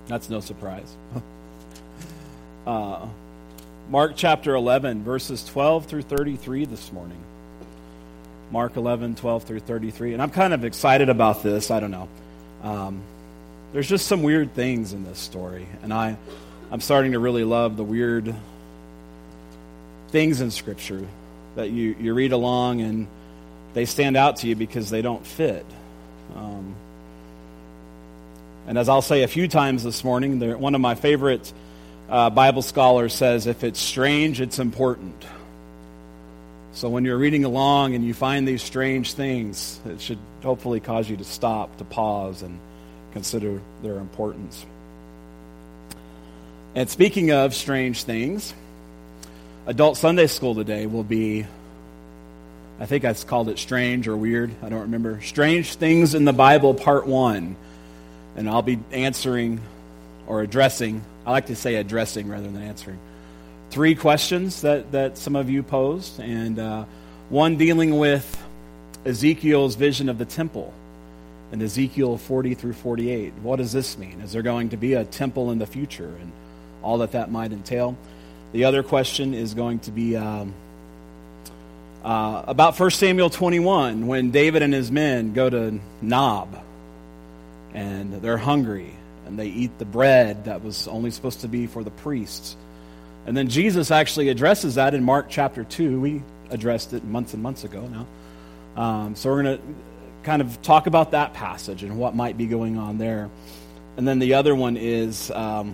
That's no surprise. Mark chapter 11, verses 12 through 33 this morning. Mark 11, 12 through 33. And I'm kind of excited about this. I don't know. There's just some weird things in this story. And I'm starting to really love the weird things in Scripture that you read along and they stand out to you because they don't fit. And as I'll say a few times this morning, one of my favorite Bible scholars says, if it's strange, it's important. So when you're reading along and you find these strange things, it should hopefully cause you to stop, to pause, and consider their importance. And speaking of strange things, Adult Sunday School today will be, I think I called it strange or weird, I don't remember. Strange Things in the Bible, Part 1. And I'll be answering or addressing, I like to say addressing rather than answering, 3 questions that some of you posed, and one dealing with Ezekiel's vision of the temple in Ezekiel 40 through 48. What does this mean? Is there going to be a temple in the future, and all that might entail? The other question is going to be about 1 Samuel 21, when David and his men go to Nob, and they're hungry, and they eat the bread that was only supposed to be for the priests. And then Jesus actually addresses that in Mark chapter 2. We addressed it months and months ago now. So we're going to kind of talk about that passage and what might be going on there. And then the other one is, how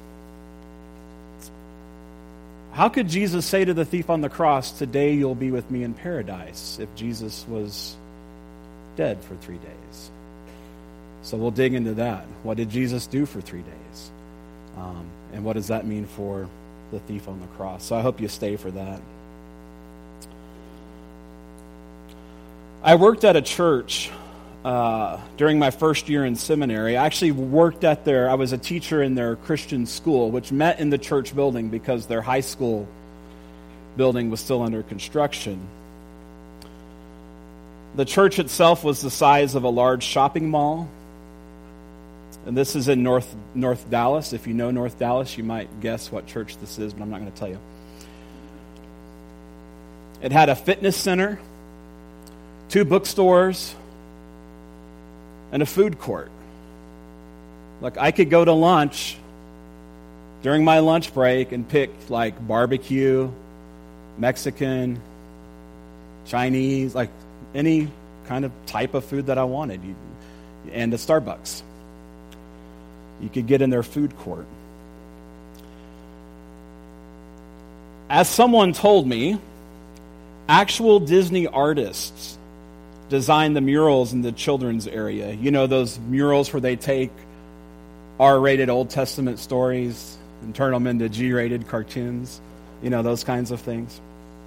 could Jesus say to the thief on the cross, today you'll be with me in paradise, if Jesus was dead for 3 days? So we'll dig into that. What did Jesus do for 3 days? And what does that mean for the thief on the cross? So I hope you stay for that. I worked at a church during my first year in seminary. I actually worked I was a teacher in their Christian school, which met in the church building because their high school building was still under construction. The church itself was the size of a large shopping mall. And this is in North Dallas. If you know North Dallas, you might guess what church this is, but I'm not going to tell you. It had a fitness center, 2 bookstores, and a food court. Like, I could go to lunch during my lunch break and pick like barbecue, Mexican, Chinese, like any kind of type of food that I wanted. And a Starbucks. You could get in their food court. As someone told me, actual Disney artists designed the murals in the children's area. You know, those murals where they take R-rated Old Testament stories and turn them into G-rated cartoons. You know, those kinds of things.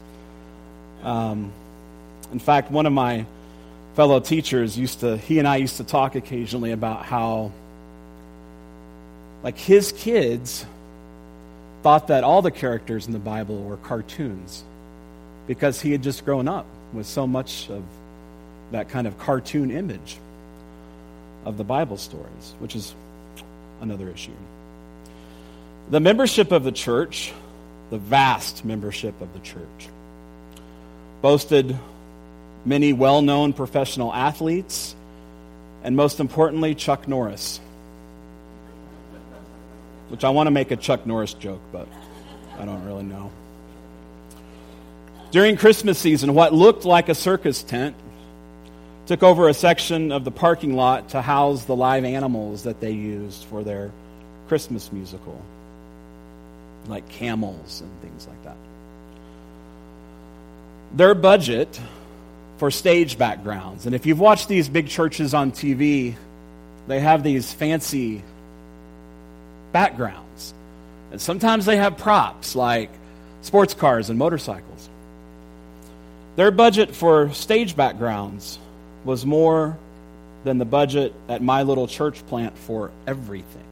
In fact, one of my fellow teachers he and I used to talk occasionally about how, like, his kids thought that all the characters in the Bible were cartoons because he had just grown up with so much of that kind of cartoon image of the Bible stories, which is another issue. The membership of the church, the vast membership of the church, boasted many well-known professional athletes, and most importantly, Chuck Norris. Which I want to make a Chuck Norris joke, but I don't really know. During Christmas season, what looked like a circus tent took over a section of the parking lot to house the live animals that they used for their Christmas musical, like camels and things like that. Their budget for stage backgrounds, and if you've watched these big churches on TV, they have these fancy backgrounds. And sometimes they have props like sports cars and motorcycles. Their budget for stage backgrounds was more than the budget at my little church plant for everything.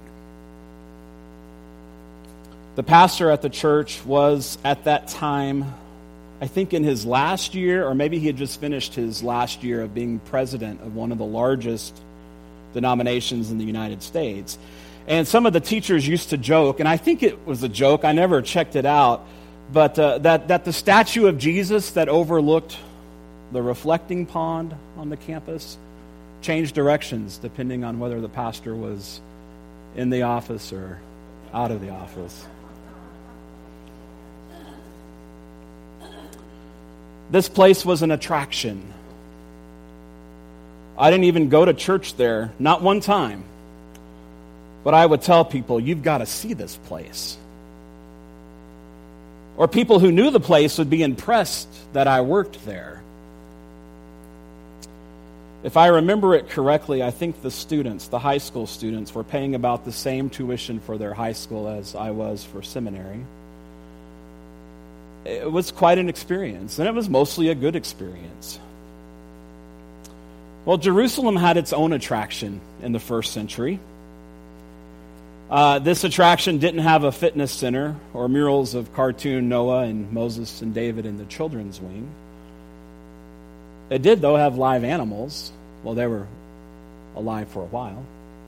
The pastor at the church was, at that time, I think in his last year, or maybe he had just finished his last year of being president of one of the largest denominations in the United States. And some of the teachers used to joke, and I think it was a joke, I never checked it out, but that the statue of Jesus that overlooked the reflecting pond on the campus changed directions depending on whether the pastor was in the office or out of the office. This place was an attraction. I didn't even go to church there, not one time. But I would tell people, you've got to see this place. Or people who knew the place would be impressed that I worked there. If I remember it correctly, I think the high school students, were paying about the same tuition for their high school as I was for seminary. It was quite an experience, and it was mostly a good experience. Well, Jerusalem had its own attraction in the first century. This attraction didn't have a fitness center or murals of cartoon Noah and Moses and David in the children's wing. It did, though, have live animals. Well, they were alive for a while.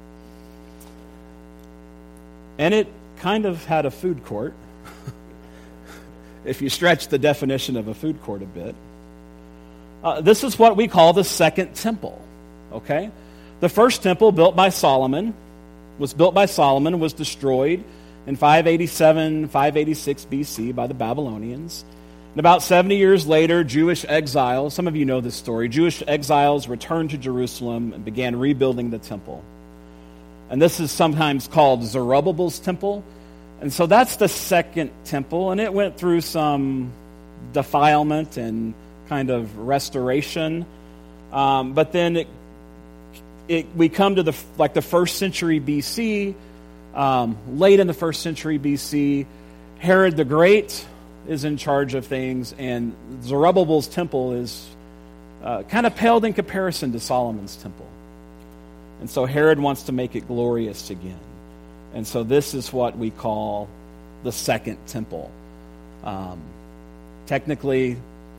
And it kind of had a food court, if you stretch the definition of a food court a bit. This is what we call the Second Temple, okay? The first temple, was built by Solomon, was destroyed in 587, 586 BC by the Babylonians. And about 70 years later, Jewish exiles, some of you know this story, Jewish exiles returned to Jerusalem and began rebuilding the temple. And this is sometimes called Zerubbabel's temple. And so that's the Second Temple, and it went through some defilement and kind of restoration. But then we come to the first century BC, late in the first century BC, Herod the Great is in charge of things, and Zerubbabel's temple is kind of paled in comparison to Solomon's temple. And so Herod wants to make it glorious again. And so this is what we call the Second Temple. Technically,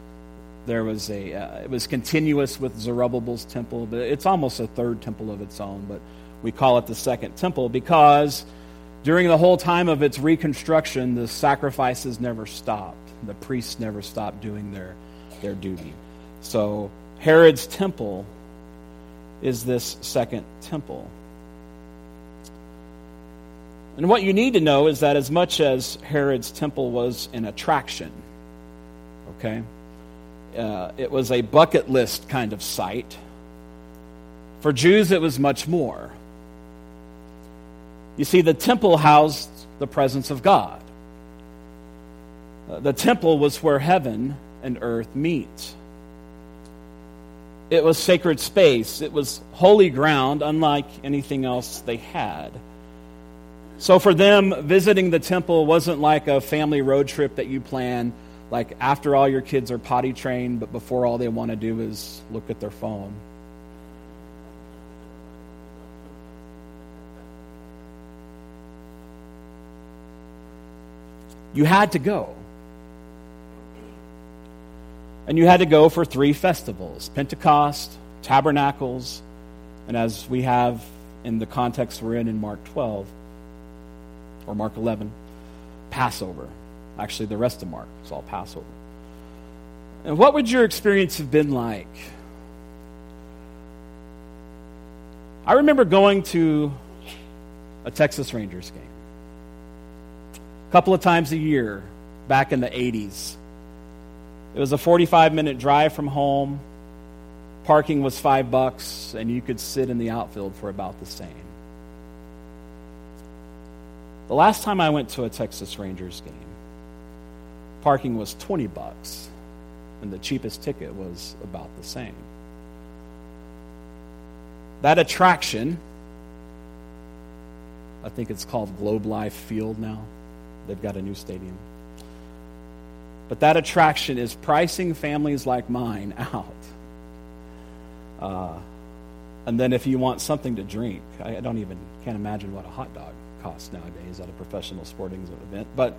it was continuous with Zerubbabel's temple, but it's almost a third temple of its own. But we call it the Second Temple because during the whole time of its reconstruction, the sacrifices never stopped. The priests never stopped doing their duty. So Herod's temple is this Second Temple. And what you need to know is that as much as Herod's temple was an attraction, okay, it was a bucket list kind of site. For Jews, it was much more. You see, the temple housed the presence of God. The temple was where heaven and earth meet. It was sacred space. It was holy ground, unlike anything else they had. So for them, visiting the temple wasn't like a family road trip that you plan, like after all your kids are potty trained, but before all they want to do is look at their phone. You had to go. And you had to go for 3 festivals: Pentecost, Tabernacles, and as we have in the context we're in Mark 12, or Mark 11, Passover. Actually, the rest of Mark is all Passover. And what would your experience have been like? I remember going to a Texas Rangers game a couple of times a year back in the 80s. It was a 45-minute drive from home. Parking was $5, and you could sit in the outfield for about the same. The last time I went to a Texas Rangers game, parking was $20, and the cheapest ticket was about the same. That attraction, I think it's called Globe Life Field now. They've got a new stadium. But that attraction is pricing families like mine out. And then if you want something to drink, I can't imagine what a hot dog costs nowadays at a professional sporting event. But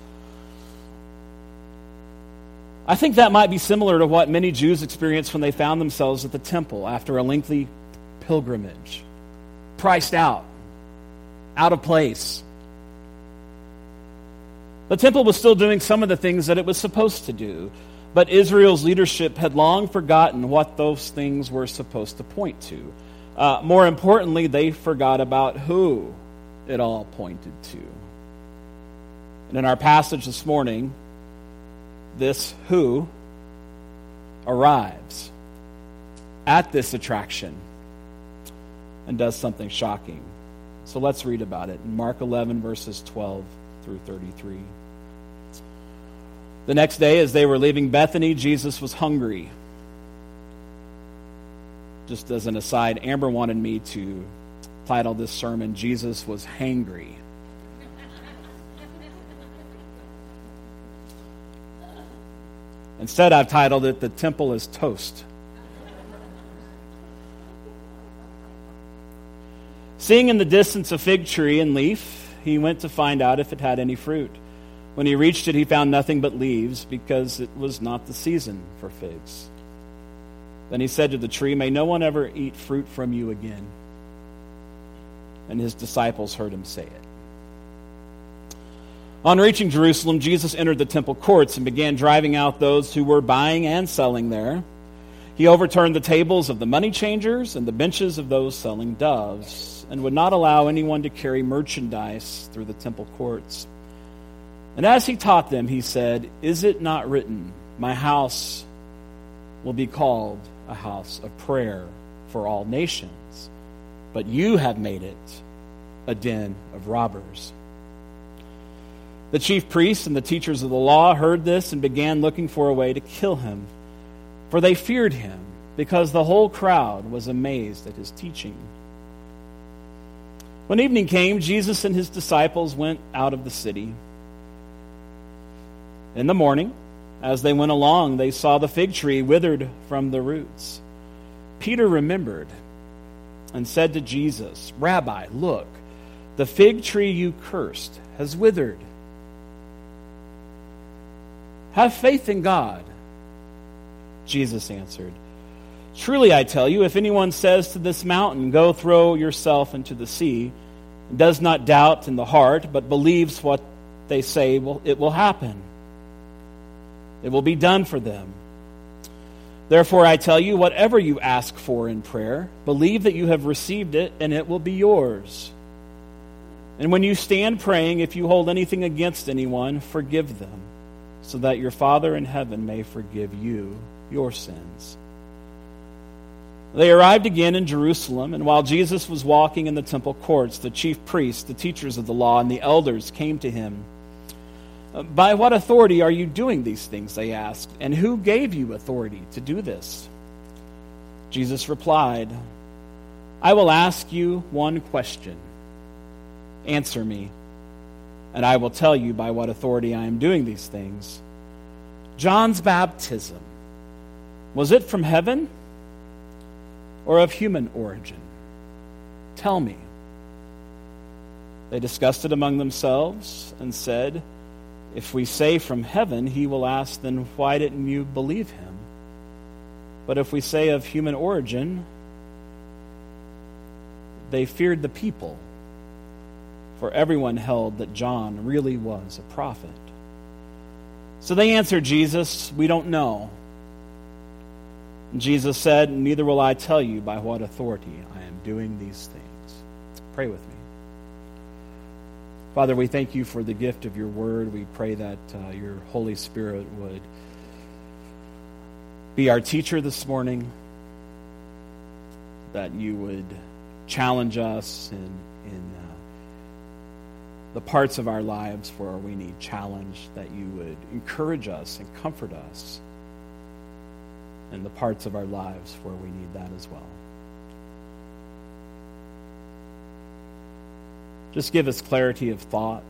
I think that might be similar to what many Jews experienced when they found themselves at the temple after a lengthy pilgrimage, priced out, out of place. The temple was still doing some of the things that it was supposed to do, but Israel's leadership had long forgotten what those things were supposed to point to. More importantly, they forgot about who it all pointed to. And in our passage this morning, this who arrives at this attraction and does something shocking. So let's read about it in Mark 11, verses 12 through 33. The next day, as they were leaving Bethany, Jesus was hungry. Just as an aside, Amber wanted me to title this sermon, Jesus Was Hangry. Instead, I've titled it, The Temple is Toast. Seeing in the distance a fig tree and leaf, he went to find out if it had any fruit. When he reached it, he found nothing but leaves, because it was not the season for figs. Then he said to the tree, "May no one ever eat fruit from you again." And his disciples heard him say it. On reaching Jerusalem, Jesus entered the temple courts and began driving out those who were buying and selling there. He overturned the tables of the money changers and the benches of those selling doves, and would not allow anyone to carry merchandise through the temple courts. And as he taught them, he said, "Is it not written, 'My house will be called a house of prayer for all nations'? But you have made it a den of robbers." The chief priests and the teachers of the law heard this and began looking for a way to kill him, for they feared him, because the whole crowd was amazed at his teaching. When evening came, Jesus and his disciples went out of the city. In the morning, as they went along, they saw the fig tree withered from the roots. Peter remembered and said to Jesus, "Rabbi, look, the fig tree you cursed has withered." "Have faith in God," Jesus answered. "Truly I tell you, if anyone says to this mountain, 'Go throw yourself into the sea,' and does not doubt in the heart, but believes what they say, it will happen. It will be done for them. Therefore I tell you, whatever you ask for in prayer, believe that you have received it, and it will be yours. And when you stand praying, if you hold anything against anyone, forgive them, so that your Father in heaven may forgive you your sins." They arrived again in Jerusalem, and while Jesus was walking in the temple courts, the chief priests, the teachers of the law, and the elders came to him. "By what authority are you doing these things?" they asked. "And who gave you authority to do this?" Jesus replied, "I will ask you one question. Answer me, and I will tell you by what authority I am doing these things. John's baptism, was it from heaven or of human origin? Tell me." They discussed it among themselves and said, "If we say from heaven," he will ask, "then why didn't you believe him? But if we say of human origin," they feared the people, for everyone held that John really was a prophet. So they answered Jesus, "We don't know." And Jesus said, "Neither will I tell you by what authority I am doing these things." Pray with me. Father, we thank you for the gift of your word. We pray that your Holy Spirit would be our teacher this morning, that you would challenge us in the parts of our lives where we need challenge, that you would encourage us and comfort us in the parts of our lives where we need that as well. Just give us clarity of thought.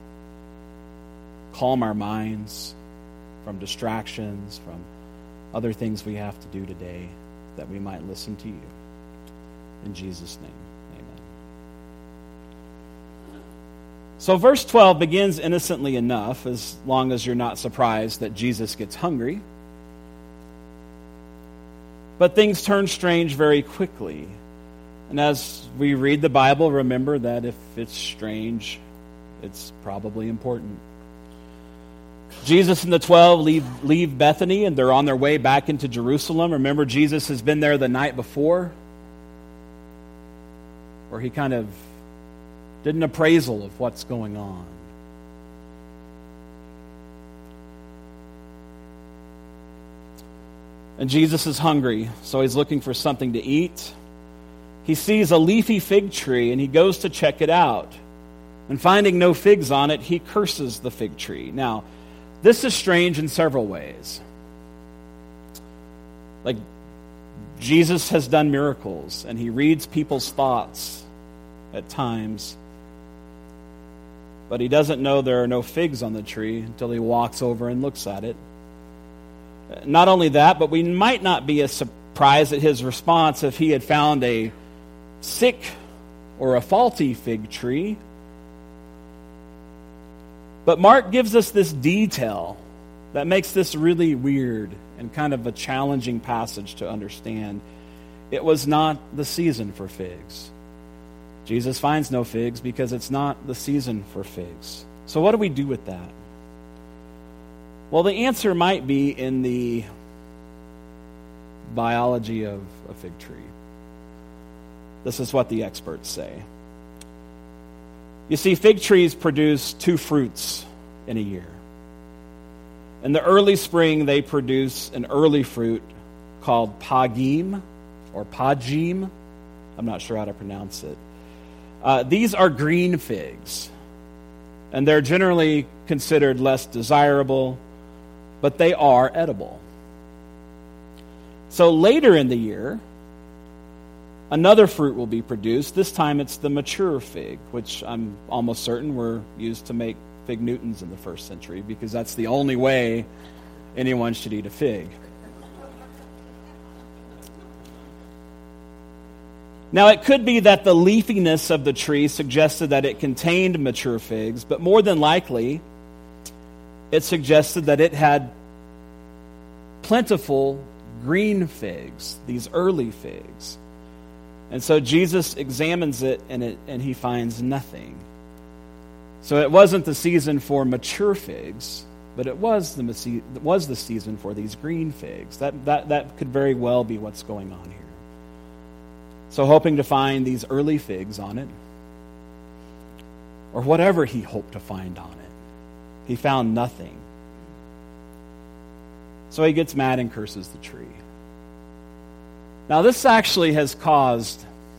Calm our minds from distractions, from other things we have to do today, that we might listen to you. In Jesus' name, amen. So verse 12 begins innocently enough, as long as you're not surprised that Jesus gets hungry. But things turn strange very quickly. And as we read the Bible, remember that if it's strange, it's probably important. Jesus and the 12 leave Bethany, and they're on their way back into Jerusalem. Remember, Jesus has been there the night before, where he kind of did an appraisal of what's going on. And Jesus is hungry, so he's looking for something to eat. He sees a leafy fig tree, and he goes to check it out. And finding no figs on it, he curses the fig tree. Now, this is strange in several ways. Like, Jesus has done miracles, and he reads people's thoughts at times. But he doesn't know there are no figs on the tree until he walks over and looks at it. Not only that, but we might not be as surprised at his response if he had found a sick or a faulty fig tree. But Mark gives us this detail that makes this really weird and kind of a challenging passage to understand. It was not the season for figs. Jesus finds no figs because it's not the season for figs. So what do we do with that? Well, the answer might be in the biology of a fig tree. This is what the experts say. You see, fig trees produce 2 fruits in a year. In the early spring, they produce an early fruit called pagim or pagim. I'm not sure how to pronounce it. These are green figs, and they're generally considered less desirable, but they are edible. So later in the year, another fruit will be produced. This time it's the mature fig, which I'm almost certain were used to make fig Newtons in the first century, because that's the only way anyone should eat a fig. Now, it could be that the leafiness of the tree suggested that it contained mature figs, but more than likely, it suggested that it had plentiful green figs, these early figs. And so Jesus examines it, and he finds nothing. So it wasn't the season for mature figs, but it was the season for these green figs. That could very well be what's going on here. So hoping to find these early figs on it, or whatever he hoped to find on it, he found nothing. So he gets mad and curses the tree. Now this actually has caused,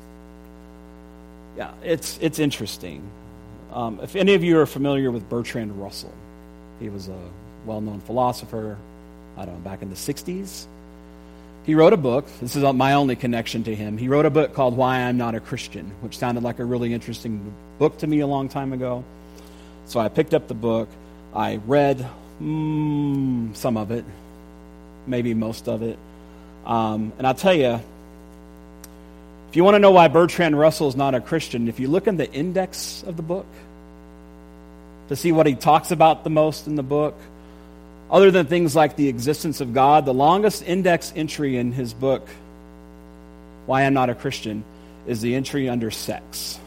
it's interesting. If any of you are familiar with Bertrand Russell, he was a well-known philosopher, I don't know, back in the 60s. He wrote a book. This is my only connection to him. He wrote a book called Why I'm Not a Christian, which sounded like a really interesting book to me a long time ago. So I picked up the book. I read some of it, maybe most of it. And I'll tell you, if you want to know why Bertrand Russell is not a Christian, if you look in the index of the book to see what he talks about the most in the book, other than things like the existence of God, the longest index entry in his book, Why I'm Not a Christian, is the entry under sex.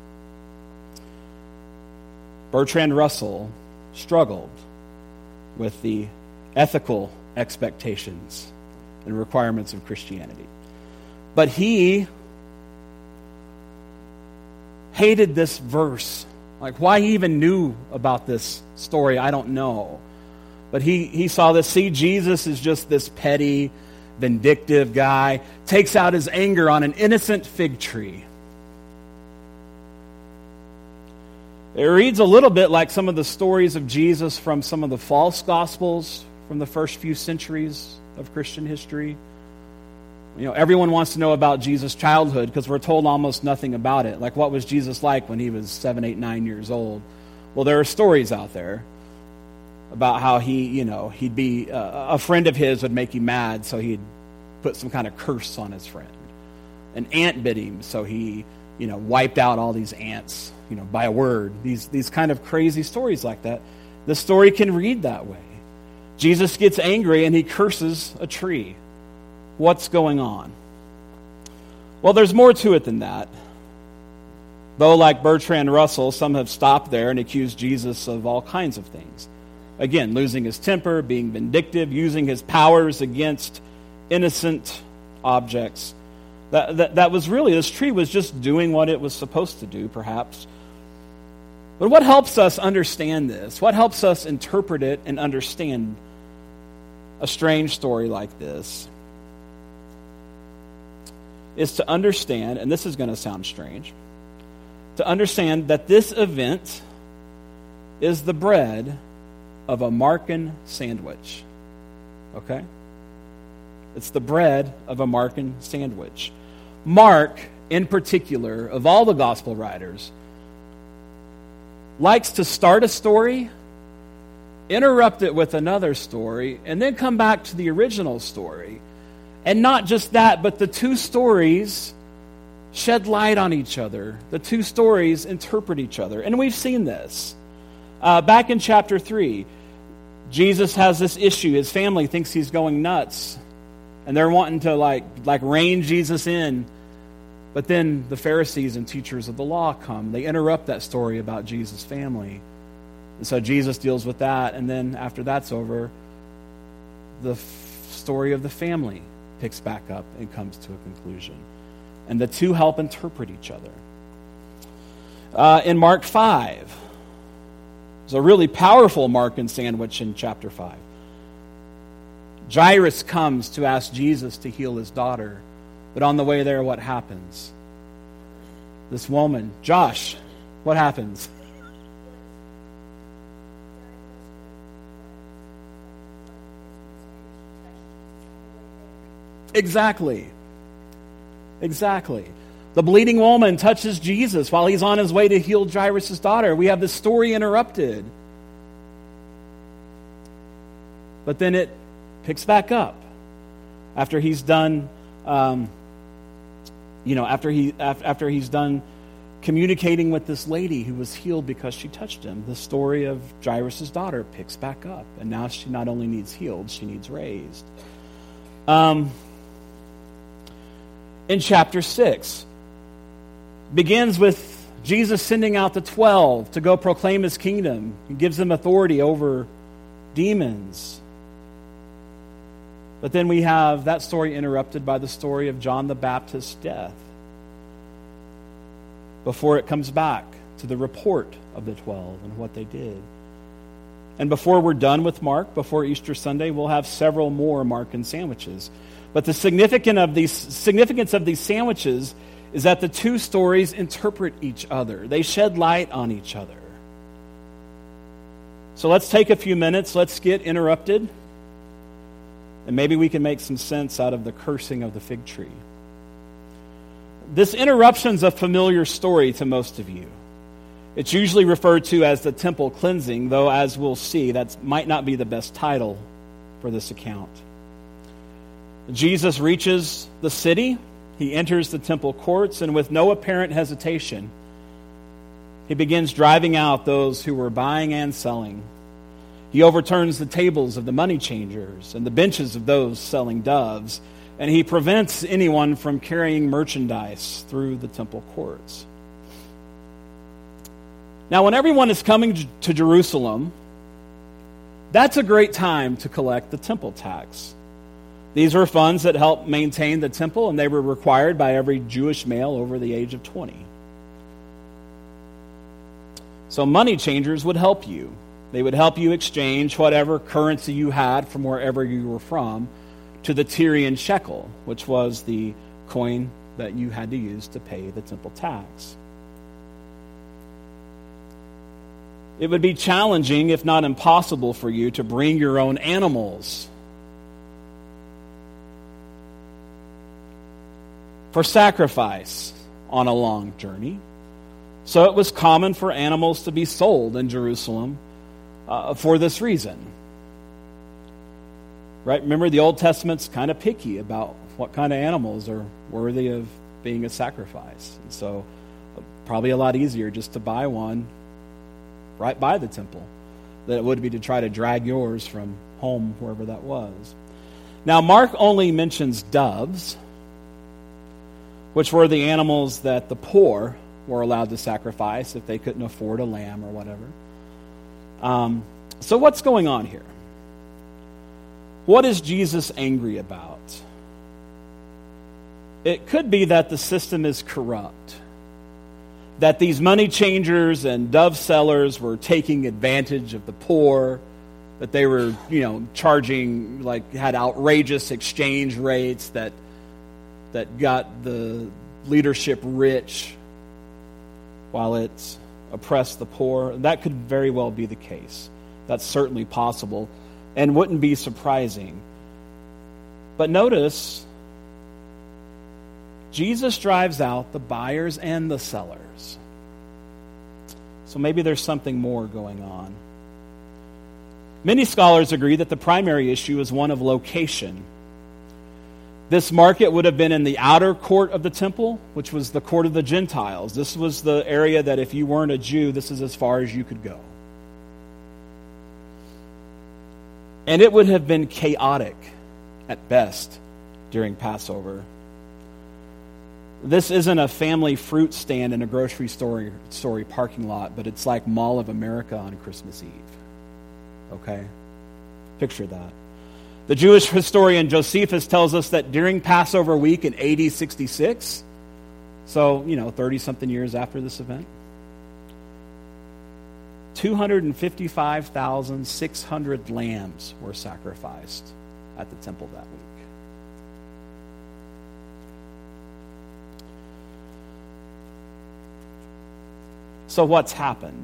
Bertrand Russell struggled with the ethical expectations and requirements of Christianity. But he hated this verse. Like, why he even knew about this story, I don't know. But he saw this. See, Jesus is just this petty, vindictive guy, takes out his anger on an innocent fig tree. It reads a little bit like some of the stories of Jesus from some of the false gospels from the first few centuries of Christian history. You know, everyone wants to know about Jesus' childhood because we're told almost nothing about it. Like, what was Jesus like when he was 7, 8, 9 years old? Well, there are stories out there about how he'd be, a friend of his would make him mad, so he'd put some kind of curse on his friend. An ant bit him, so he, wiped out all these ants, by a word. These kind of crazy stories like that. The story can read that way. Jesus gets angry and he curses a tree. What's going on? Well, there's more to it than that. Though, like Bertrand Russell, some have stopped there and accused Jesus of all kinds of things. Again, losing his temper, being vindictive, using his powers against innocent objects. That was really, this tree was just doing what it was supposed to do, perhaps. But what helps us understand this? What helps us interpret it and understand a strange story like this? Is to understand, and this is going to sound strange, to understand that this event is the bread of a Markan sandwich. Okay? It's the bread of a Markan sandwich. Mark, in particular, of all the gospel writers, likes to start a story, interrupt it with another story, and then come back to the original story. And not just that, but the two stories shed light on each other. The two stories interpret each other. And we've seen this. Back in chapter 3, Jesus has this issue. His family thinks he's going nuts. And they're wanting to like rein Jesus in. But then the Pharisees and teachers of the law come. They interrupt that story about Jesus' family. And so Jesus deals with that. And then after that's over, the story of the family picks back up and comes to a conclusion. And the two help interpret each other. In Mark 5, there's a really powerful Markan sandwich in chapter 5. Jairus comes to ask Jesus to heal his daughter. But on the way there, what happens? This woman, Josh, what happens? Exactly. The bleeding woman touches Jesus while he's on his way to heal Jairus' daughter. We have the story interrupted. But then it picks back up after he's done, after he's done communicating with this lady who was healed because she touched him. The story of Jairus' daughter picks back up, and now she not only needs healed, she needs raised. In chapter 6, begins with Jesus sending out the 12 to go proclaim his kingdom. He gives them authority over demons. But then we have that story interrupted by the story of John the Baptist's death before it comes back to the report of the 12 and what they did. And before we're done with Mark, before Easter Sunday, we'll have several more Markan sandwiches. But the significance of these sandwiches is that the two stories interpret each other. They shed light on each other. So let's take a few minutes. Let's get interrupted. And maybe we can make some sense out of the cursing of the fig tree. This interruption's a familiar story to most of you. It's usually referred to as the temple cleansing, though as we'll see, that might not be the best title for this account. Jesus reaches the city. He enters the temple courts, and with no apparent hesitation, he begins driving out those who were buying and selling. He overturns the tables of the money changers and the benches of those selling doves, and he prevents anyone from carrying merchandise through the temple courts. Now, when everyone is coming to Jerusalem, that's a great time to collect the temple tax. These were funds that helped maintain the temple, and they were required by every Jewish male over the age of 20. So money changers would help you. They would help you exchange whatever currency you had from wherever you were from to the Tyrian shekel, which was the coin that you had to use to pay the temple tax. It would be challenging, if not impossible, for you to bring your own animals for sacrifice on a long journey. So it was common for animals to be sold in Jerusalem for this reason. Right? Remember, the Old Testament's kind of picky about what kind of animals are worthy of being a sacrifice. And so probably a lot easier just to buy one right by the temple than it would be to try to drag yours from home, wherever that was. Now, Mark only mentions doves, which were the animals that the poor were allowed to sacrifice if they couldn't afford a lamb or whatever. So what's going on here? What is Jesus angry about? It could be that the system is corrupt, that these money changers and dove sellers were taking advantage of the poor, that they were, charging, had outrageous exchange rates that got the leadership rich while it oppressed the poor. That could very well be the case. That's certainly possible and wouldn't be surprising. But notice, Jesus drives out the buyers and the sellers. So maybe there's something more going on. Many scholars agree that the primary issue is one of location. This market would have been in the outer court of the temple, which was the court of the Gentiles. This was the area that if you weren't a Jew, this is as far as you could go. And it would have been chaotic at best during Passover. This isn't a family fruit stand in a grocery store parking lot, but it's like Mall of America on Christmas Eve. Okay? Picture that. The Jewish historian Josephus tells us that during Passover week in AD 66, so, 30-something years after this event, 255,600 lambs were sacrificed at the temple that week. So what's happened?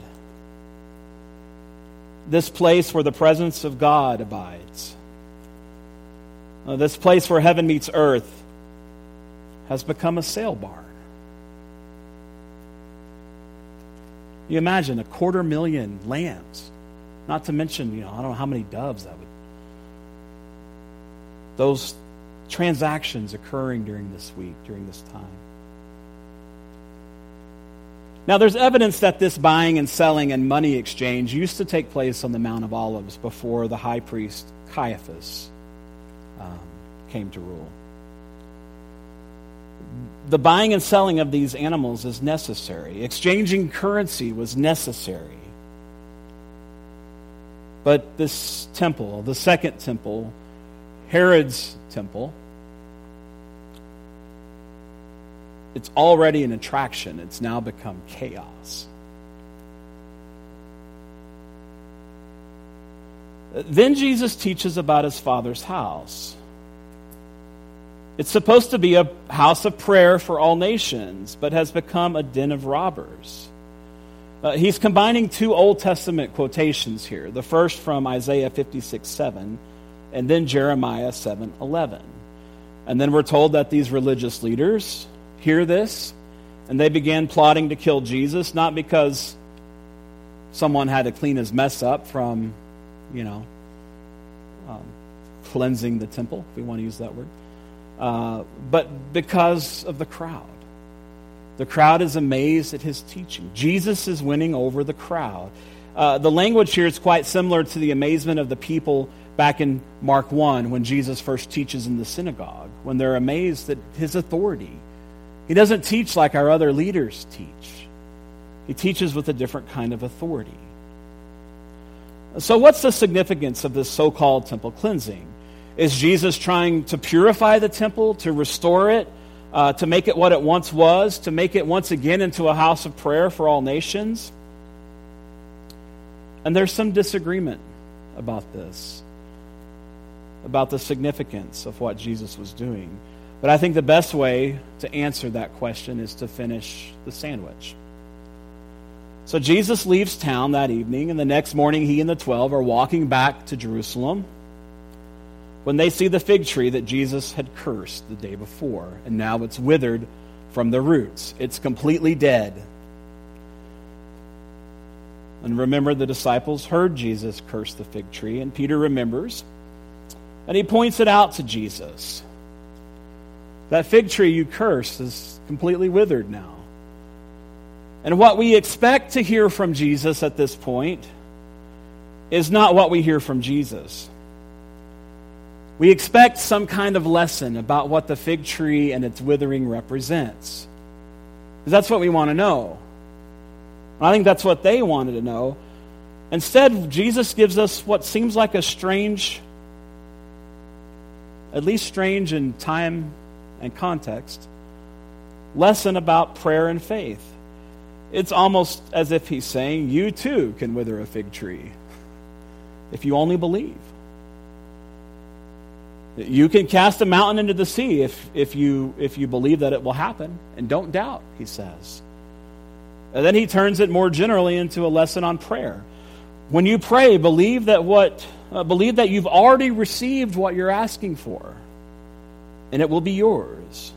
This place where the presence of God abides, this place where heaven meets earth, has become a sale barn. You imagine 250,000 lambs, not to mention, I don't know how many doves that would. Those transactions occurring during this week, during this time. Now, there's evidence that this buying and selling and money exchange used to take place on the Mount of Olives before the high priest Caiaphas came to rule. The buying and selling of these animals is necessary. Exchanging currency was necessary. But this temple, the second temple, Herod's temple, it's already an attraction. It's now become chaos. Then Jesus teaches about his Father's house. It's supposed to be a house of prayer for all nations, but has become a den of robbers. He's combining two Old Testament quotations here. The first from Isaiah 56:7, and then Jeremiah 7:11. And then we're told that these religious leaders hear this, and they began plotting to kill Jesus, not because someone had to clean his mess up from, cleansing the temple, if we want to use that word, but because of the crowd. The crowd is amazed at his teaching. Jesus is winning over the crowd. The language here is quite similar to the amazement of the people back in Mark 1 when Jesus first teaches in the synagogue, when they're amazed at his authority. He doesn't teach like our other leaders teach. He teaches with a different kind of authority. So what's the significance of this so-called temple cleansing? Is Jesus trying to purify the temple, to restore it, to make it what it once was, to make it once again into a house of prayer for all nations? And there's some disagreement about this, about the significance of what Jesus was doing. But I think the best way to answer that question is to finish the sandwich. So Jesus leaves town that evening, and the next morning he and the 12 are walking back to Jerusalem when they see the fig tree that Jesus had cursed the day before, and now it's withered from the roots. It's completely dead. And remember, the disciples heard Jesus curse the fig tree, and Peter remembers, and he points it out to Jesus. That fig tree you cursed is completely withered now. And what we expect to hear from Jesus at this point is not what we hear from Jesus. We expect some kind of lesson about what the fig tree and its withering represents. Because that's what we want to know. I think that's what they wanted to know. Instead, Jesus gives us what seems like a strange, at least strange in time and context, lesson about prayer and faith. It's almost as if he's saying, you too can wither a fig tree if you only believe. You can cast a mountain into the sea if you believe that it will happen, and don't doubt, he says. And then he turns it more generally into a lesson on prayer. When you pray, believe that you've already received what you're asking for, and it will be yours.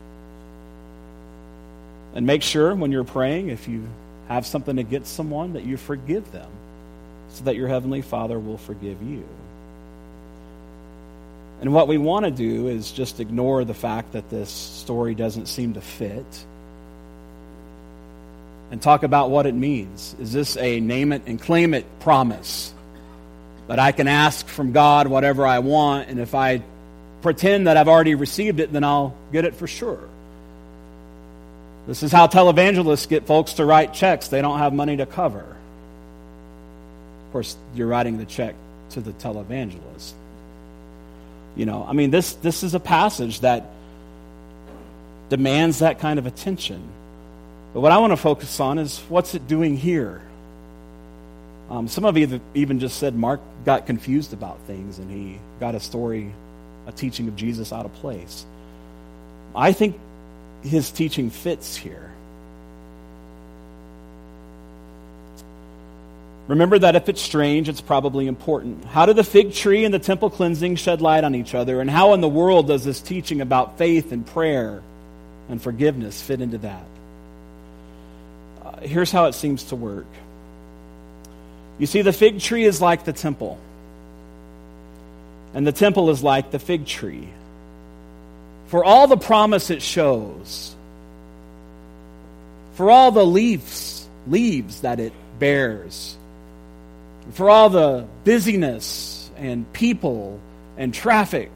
And make sure when you're praying, if you have something against someone, that you forgive them, so that your Heavenly Father will forgive you. And what we want to do is just ignore the fact that this story doesn't seem to fit and talk about what it means. Is this a name it and claim it promise that I can ask from God whatever I want, and if I pretend that I've already received it, then I'll get it for sure? This is how televangelists get folks to write checks they don't have money to cover. Of course, you're writing the check to the televangelist. This is a passage that demands that kind of attention. But what I want to focus on is, what's it doing here? Some of you even just said Mark got confused about things and he got a teaching of Jesus out of place. I think his teaching fits here. Remember that if it's strange, it's probably important. How do the fig tree and the temple cleansing shed light on each other? And how in the world does this teaching about faith and prayer and forgiveness fit into that? Here's how it seems to work. You see, the fig tree is like the temple, and the temple is like the fig tree. For all the promise it shows, for all the leaves that it bears, for all the busyness and people and traffic,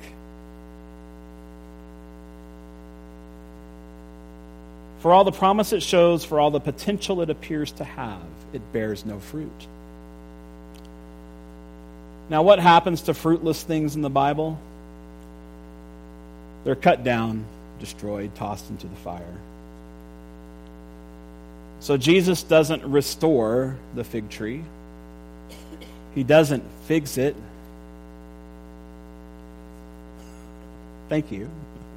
for all the promise it shows, for all the potential it appears to have, it bears no fruit. Now, what happens to fruitless things in the Bible? They're cut down, destroyed, tossed into the fire. So Jesus doesn't restore the fig tree. He doesn't fix it. Thank you.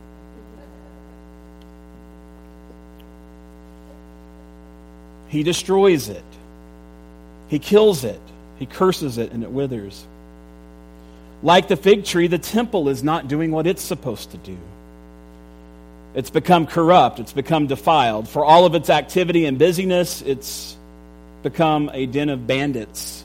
He destroys it. He kills it. He curses it, and it withers. Like the fig tree, the temple is not doing what it's supposed to do. It's become corrupt. It's become defiled. For all of its activity and busyness, it's become a den of bandits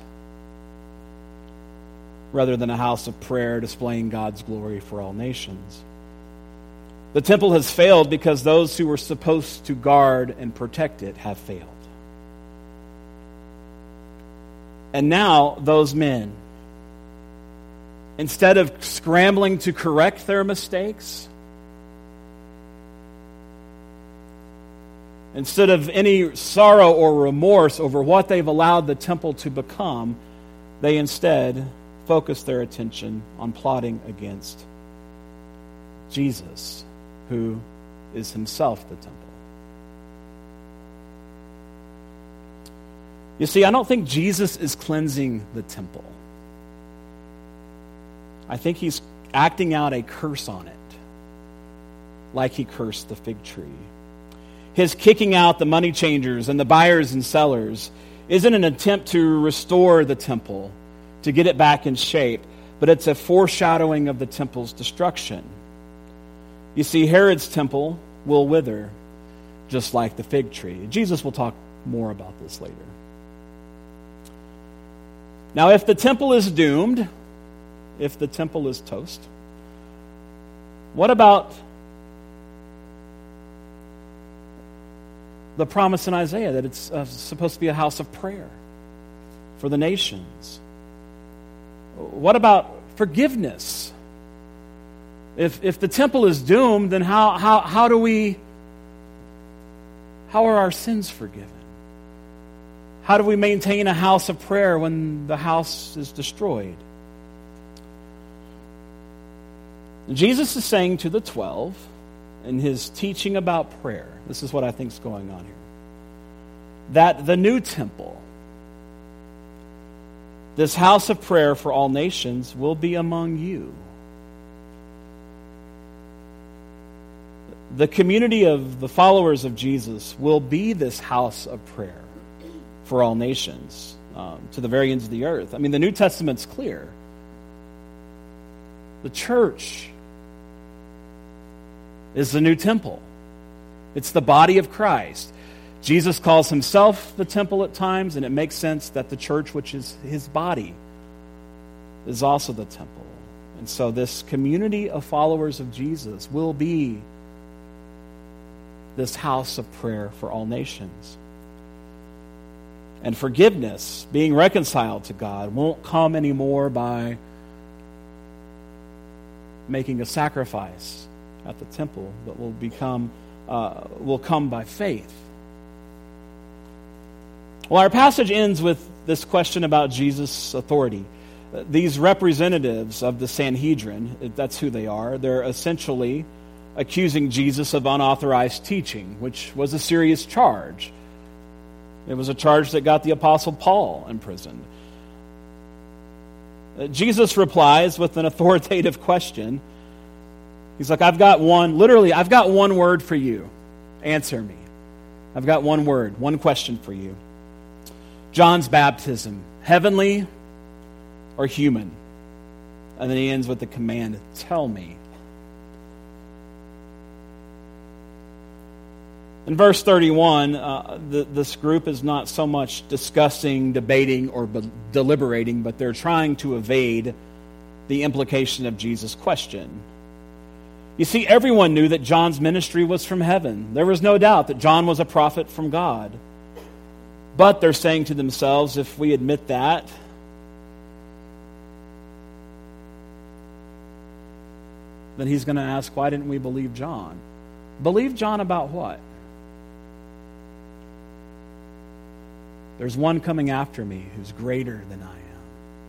rather than a house of prayer displaying God's glory for all nations. The temple has failed because those who were supposed to guard and protect it have failed. And now those men, instead of scrambling to correct their mistakes, instead of any sorrow or remorse over what they've allowed the temple to become, they instead focus their attention on plotting against Jesus, who is himself the temple. You see, I don't think Jesus is cleansing the temple. I think he's acting out a curse on it, like he cursed the fig tree. His kicking out the money changers and the buyers and sellers isn't an attempt to restore the temple, to get it back in shape, but it's a foreshadowing of the temple's destruction. You see, Herod's temple will wither, just like the fig tree. Jesus will talk more about this later. Now, if the temple is doomed, if the temple is toast, what about the promise in Isaiah that it's supposed to be a house of prayer for the nations? What about forgiveness If the temple is doomed, then how are our sins forgiven? How do we maintain a house of prayer when the house is destroyed? Jesus is saying to the 12 in his teaching about prayer, this is what I think is going on here, that the new temple, this house of prayer for all nations, will be among you. The community of the followers of Jesus will be this house of prayer for all nations, to the very ends of the earth. I mean, the New Testament's clear. The church is the new temple. It's the body of Christ. Jesus calls himself the temple at times, and it makes sense that the church, which is his body, is also the temple. And so this community of followers of Jesus will be this house of prayer for all nations. And forgiveness, being reconciled to God, won't come anymore by making a sacrifice at the temple, but will come by faith. Well, our passage ends with this question about Jesus' authority. These representatives of the Sanhedrin, that's who they are, they're essentially accusing Jesus of unauthorized teaching, which was a serious charge. It was a charge that got the Apostle Paul imprisoned. Jesus replies with an authoritative question. He's like, I've got one word for you. Answer me. I've got one word, one question for you. John's baptism, heavenly or human? And then he ends with the command, tell me. In verse 31, this group is not so much discussing, debating, or deliberating, but they're trying to evade the implication of Jesus' question. You see, everyone knew that John's ministry was from heaven. There was no doubt that John was a prophet from God. But they're saying to themselves, if we admit that, then he's going to ask, why didn't we believe John? Believe John about what? There's one coming after me who's greater than I am.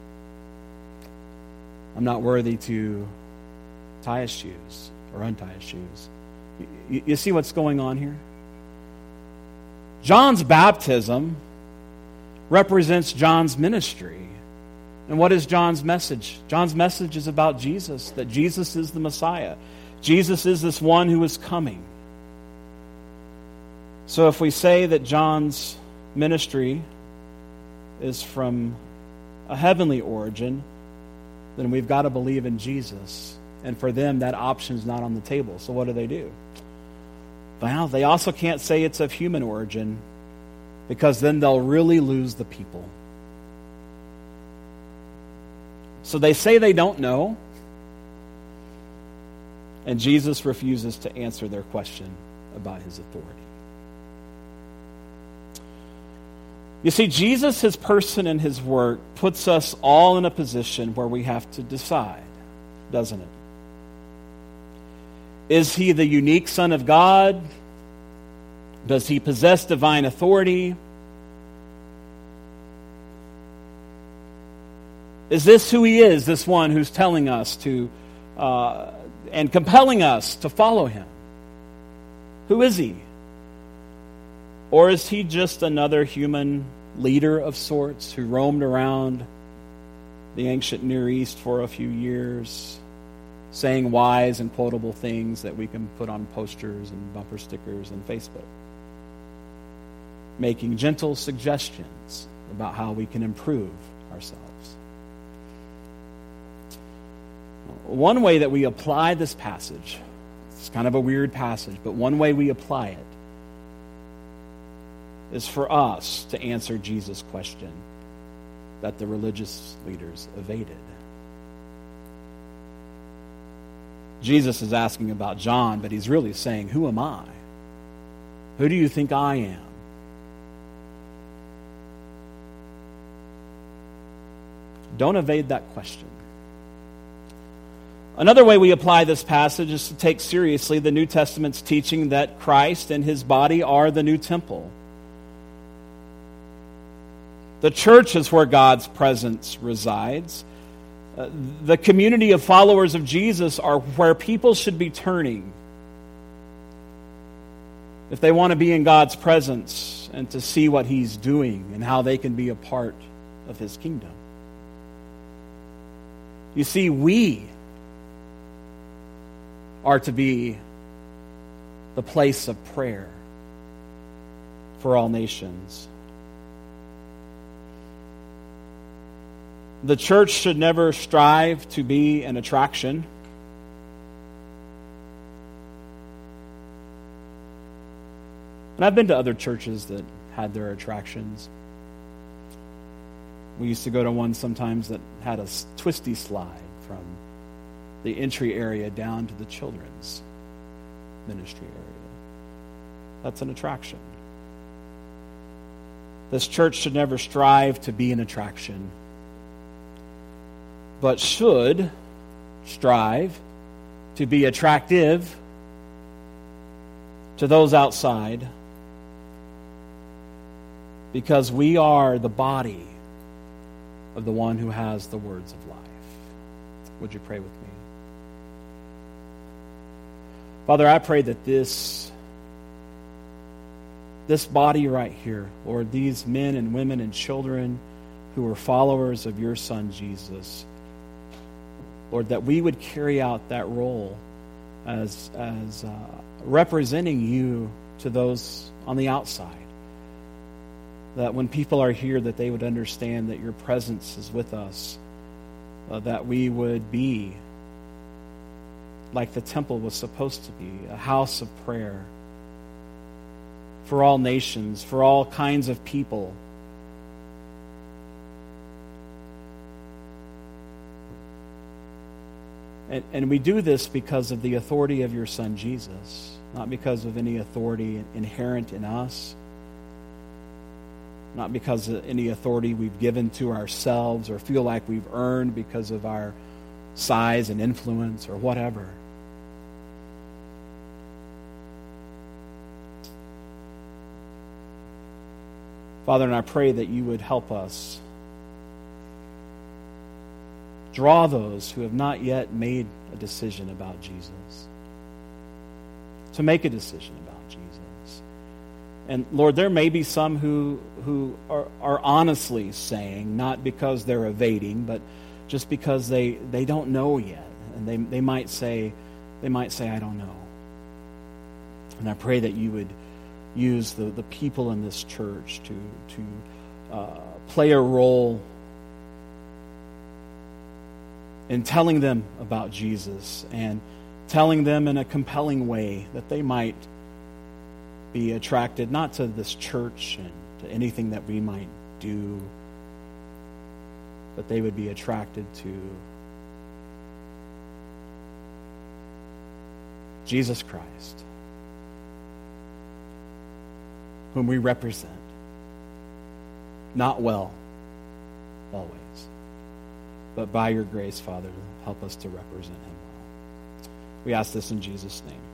I'm not worthy to tie his shoes or untie his shoes. You see what's going on here? John's baptism represents John's ministry. And what is John's message? John's message is about Jesus, that Jesus is the Messiah. Jesus is this one who is coming. So if we say that John's ministry is from a heavenly origin, then we've got to believe in Jesus. And for them, that option's not on the table. So what do? Well, they also can't say it's of human origin, because then they'll really lose the people. So they say they don't know, and Jesus refuses to answer their question about his authority. You see, Jesus, his person and his work, puts us all in a position where we have to decide, doesn't it? Is he the unique Son of God? Does he possess divine authority? Is this who he is, this one who's telling us to, and compelling us to follow him? Who is he? Or is he just another human leader of sorts who roamed around the ancient Near East for a few years, saying wise and quotable things that we can put on posters and bumper stickers and Facebook, making gentle suggestions about how we can improve ourselves? One way that we apply this passage, it's kind of a weird passage, but one way we apply it is for us to answer Jesus' question that the religious leaders evaded. Jesus is asking about John, but he's really saying, who am I? Who do you think I am? Don't evade that question. Another way we apply this passage is to take seriously the New Testament's teaching that Christ and his body are the new temple. The church is where God's presence resides. The community of followers of Jesus are where people should be turning if they want to be in God's presence and to see what he's doing and how they can be a part of his kingdom. You see, we are to be the place of prayer for all nations. The church should never strive to be an attraction. And I've been to other churches that had their attractions. We used to go to one sometimes that had a twisty slide from the entry area down to the children's ministry area. That's an attraction. This church should never strive to be an attraction, but should strive to be attractive to those outside, because we are the body of the one who has the words of life. Would you pray with me? Father, I pray that this body right here, Lord, these men and women and children who are followers of your Son, Jesus, Lord, that we would carry out that role as representing you to those on the outside. That when people are here, that they would understand that your presence is with us, that we would be like the temple was supposed to be, a house of prayer for all nations, for all kinds of people. And we do this because of the authority of your Son, Jesus, not because of any authority inherent in us, not because of any authority we've given to ourselves or feel like we've earned because of our size and influence or whatever. Father, and I pray that you would help us draw those who have not yet made a decision about Jesus to make a decision about Jesus. And Lord, there may be some who are honestly saying, not because they're evading, but just because they don't know yet. And they might say, I don't know. And I pray that you would use the people in this church to play a role in telling them about Jesus and telling them in a compelling way that they might be attracted not to this church and to anything that we might do, but they would be attracted to Jesus Christ, whom we represent. Not well, always, but by your grace, Father, help us to represent him well. We ask this in Jesus' name.